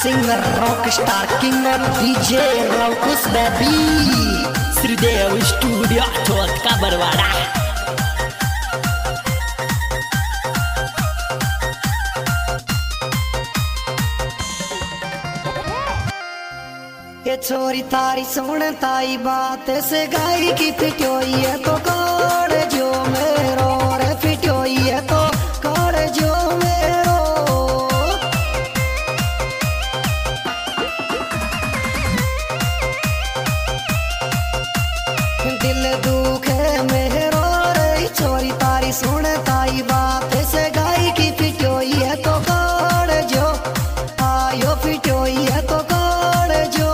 Singer rock star king DJ Rockus baby Shridev studio Chauth Ka Barwara. ये छोरी तारी सुन ताई बात से गाई की पिटोई है तो कोड़ जो मेरो रे पिटोई है तो कोड़ जो मेरो दिल दुखे मेरो रे छोरी तारी सुन ताई बात से गाई की पिटोई है तो कोड़ जो आयो पिटोई है तो कोड़ जो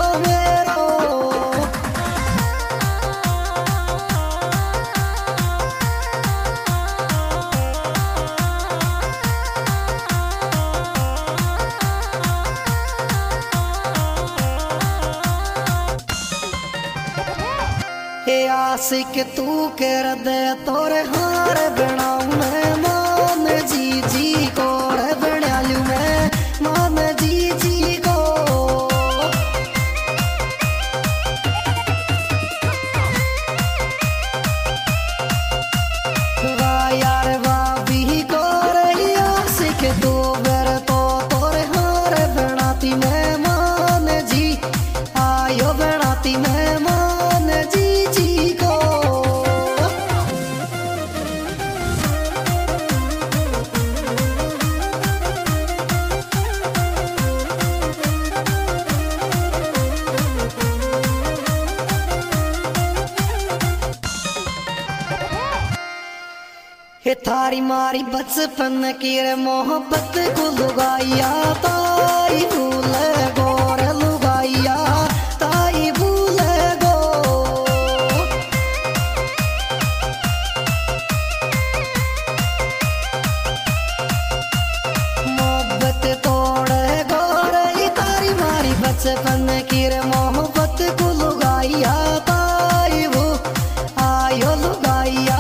आशिक तू कर दे तोरे हार बनाऊ मैं मान जी जी को बनालू मैं मान जी जी को वाह यार वाह भी को रही आशिक तू बर तो तोरे हार बनाती मैं मान जी आयो बनाती मैं मान जी हे थारी मारी बचपन की रे मोहब्बत को लुगाइया ताई भूल गो रे लुगाइया ताई भूल गो मोहब्बत तोड़ गो रे तारी मारी बचपन की रे मोहब्बत को लुगाइया ताई भू आयो लुगाइया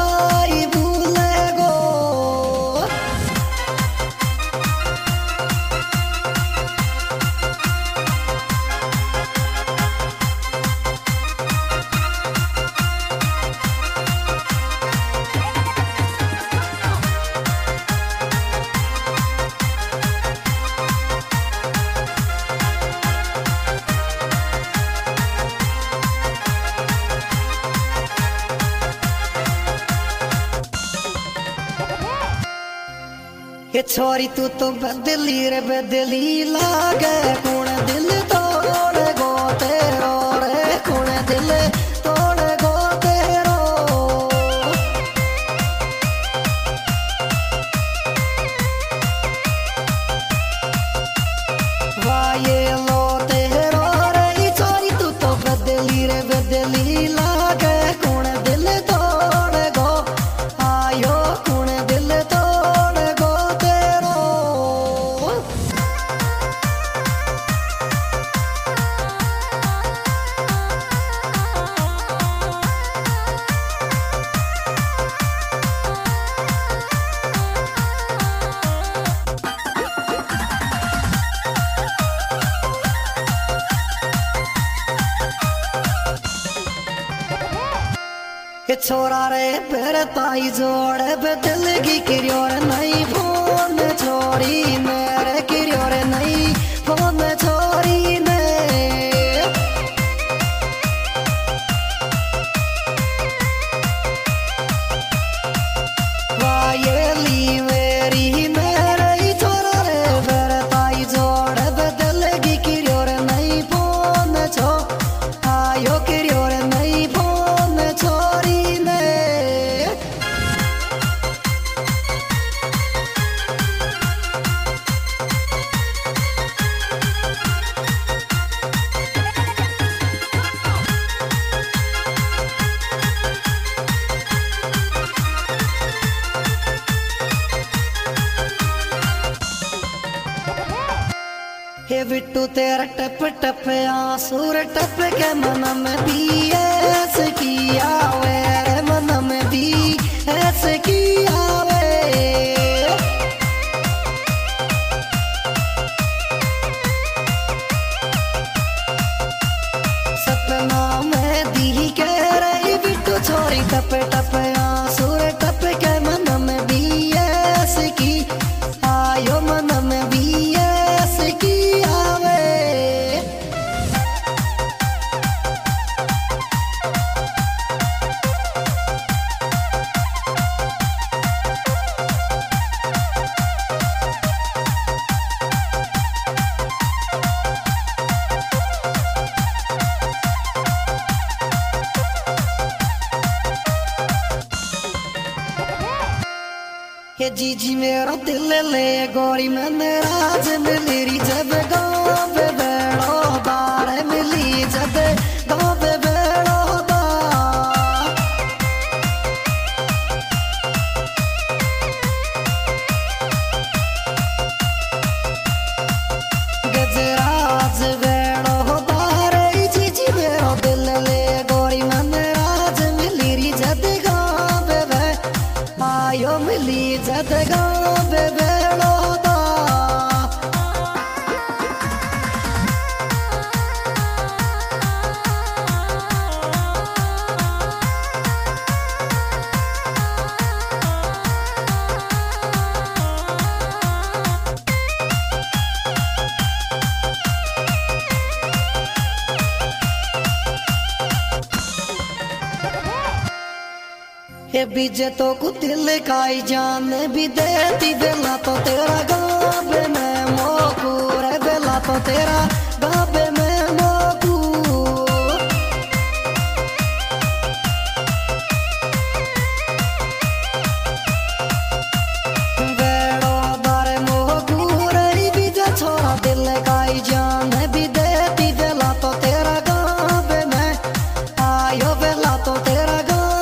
ये छोरी तू तो बदली रे बदली लागे कौन दिल तोड़ गो तेरो रे कौन दिल तोड़ गो तेरो वाह ये लो तेरो रे छोरी तू तो बदली रे बदली लागे कौन दिल तोड़ गो आयो कौन दिल तोड़ गो छोरा रे फिर ताई जोड़ बदल की किरियो रे नहीं फोन छोरी मेरे किरियो रे नहीं फोन छोरी ने वाह ये ली मेरी मेरे छोरा रे फिर ताई जोड़ बदल की किरियो रे नहीं फोन छो आयो किरियो रे नहीं फोन छोरी हे बिट्टू तेरा टप टप आंसू टप के मन में भी ऐसे किया वे मन में भी ऐसे किया वे जीजी मेरा दिल ले गोरी मैंने राज मिली जब गाँव बेड़ो बार मिली जब गाँव बेड़ो गजराज बेड़ो बार जीजी मेरा दिल ले गोरी मैंने राज मिली जब गाँव आयो मिली जद गाँव बेड़ो ये बीजे तो को दिल काई जान भी देती बेला तो तेरा गाँव में मोकू रे बेला तो तेरा गाँव में मोकू बेड़ो बारे मोकू रे बीजे छोरा दिल काई जान भी देती बेला तो तेरा गाँव में आयो बेला तो तेरा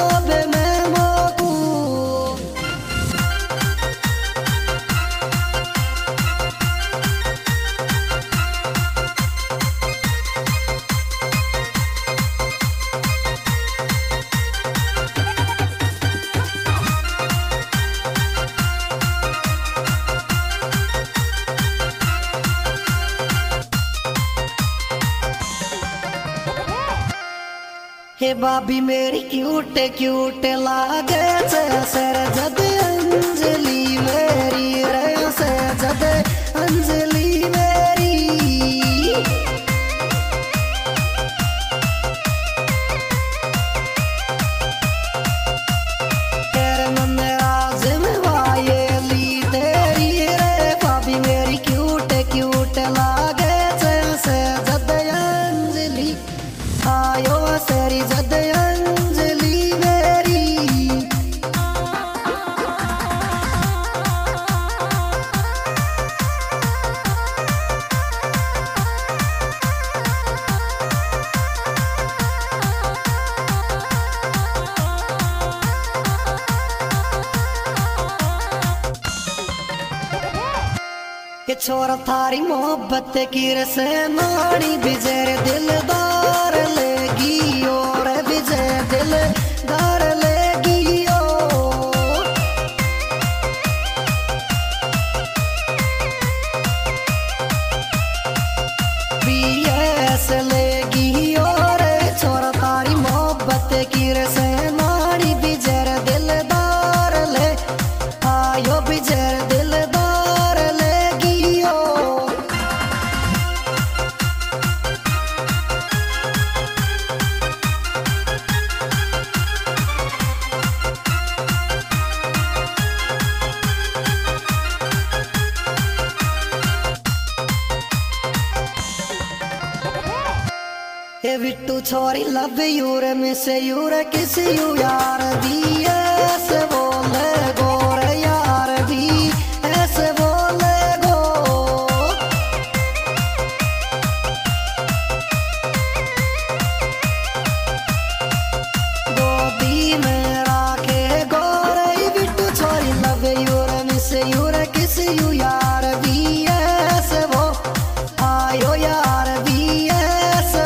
हे बाबी मेरी क्यूट क्यूट लागे सर जद अंजलि मेरी रे से जद अंजलि मेरी तेरे मन राज में वायली तेरी रे बाबी मेरी क्यूट क्यूट लागे से जद अंजलि आयो सेरी जद अंजलि मेरी ये छोरा थारी मोहब्बत की रसे नाड़ी बिजर दिलदार लेगी और बिजर दिलदार लेगी ओ बीएस लेगी और छोरा थारी मोहब्बत की रसे नाड़ी बिजर दिलदार ले आयो बिजर दिलदार हे विट्टू छोरी love your miss your kiss you यार दी ऐसे बोले गोर यार भी ऐसे बोले गो गोदी में राखे गोर विट्टू छोरी love your miss your kiss you यार भी ऐसे वो आयो यार भी ऐसे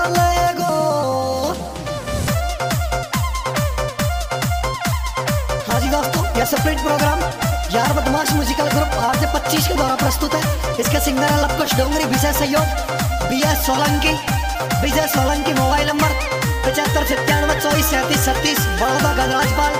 सेपरेट प्रोग्राम यार बदमाश म्यूजिकल ग्रुप आरजे 25 के द्वारा प्रस्तुत है। इसके सिंगर है लवकुश डोंगरी विशेष सहयोग विजय सोलंकी मोबाइल नंबर 75 97 24 37 36 बड़ौदा गजराजपाल